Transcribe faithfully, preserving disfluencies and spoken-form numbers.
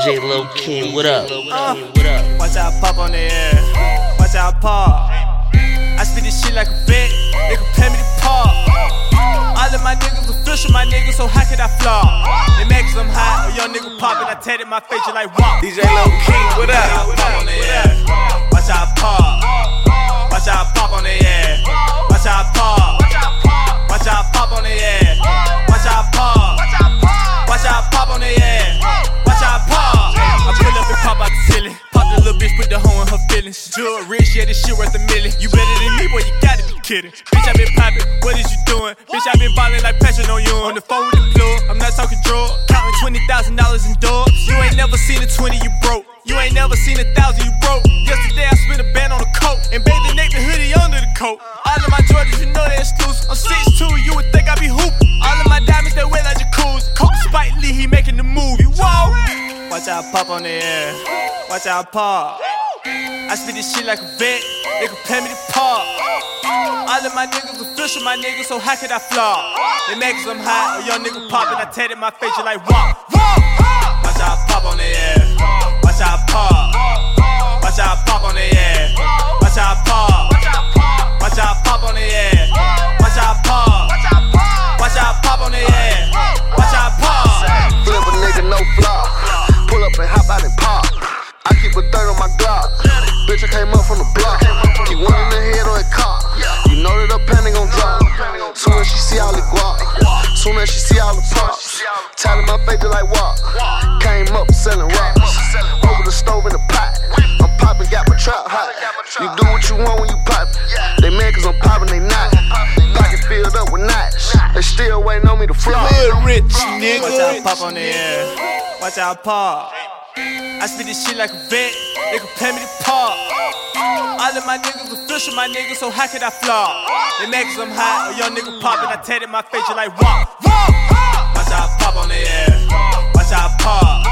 J Low King, what up? Uh, watch out pop on the air. Watch out pop. I spit this shit like a vet. They can pay me to pop. All of my niggas official, my niggas, so how could I flop? They make some hot, a young nigga poppin', I tatted my face just like wop. D J Low King, what up? Watch out pop on the air. Watch out pop. Watch out pop on the air. Watch out pop. Watch out pop on the air. Watch out pop. Watch out pop on the air. Watch out pop. I pull up and pop out the ceiling. Pop the little bitch, put the hoe in her feelings. Jewel rich, yeah, this shit worth a million. You better than me, boy, you gotta be kidding. Bitch, I been poppin', what is you doing? Bitch, I been ballin' like passion on you. On the phone with the plug, I'm not talking drug. Counting twenty thousand dollars in dubs. You ain't never seen a twenty, you broke. You ain't never seen a thousand, you broke. Yesterday I spent a band on a coat and bathed the naked hoodie under the coat. All of my Jordans, you know they exclusive. I'm six two, you would think I be hoopin'. All of my diamonds, they wear like jacuzzi. Coke Spike Lee, he making the movie. Whoa! Watch out pop on the air. Watch out pop. I spit this shit like a vet. They can pay me to pop. All of my niggas official, my niggas, so how could I flop? They make some hot, a young nigga poppin', I tatted my face just like wop. Watch out pop on the air. Watch out pop. Watch out pop on the air. Watch out pop. Watch out pop on the air. Watch out pop. Watch out pop on the air. Watch out pop. Flip a nigga, no flop. Pull up and hop out and pop. I keep a third on my Glock. Bitch, I came up from the block. Keep one in the head or a cop. You know that the penny gon' drop. Soon as she see all the guap. Soon as she see all the pops. Tatted my face just like walk. Came up selling rocks. Over the stove in the pot. I'm poppin', got my trap hot. You do what you want when you poppin'. They mad cause I'm poppin', they not. Pocket filled up with knots. They still waiting on me to flop. Rich nigga. Watch out pop on the air. Watch out pop. I spit this shit like a vet. They can pay me to pop. All of my niggas official, my niggas, so how could I flop? They make some hot, a young nigga poppin', I tatted my face just like wop. Watch out pop on the air. Watch out pop.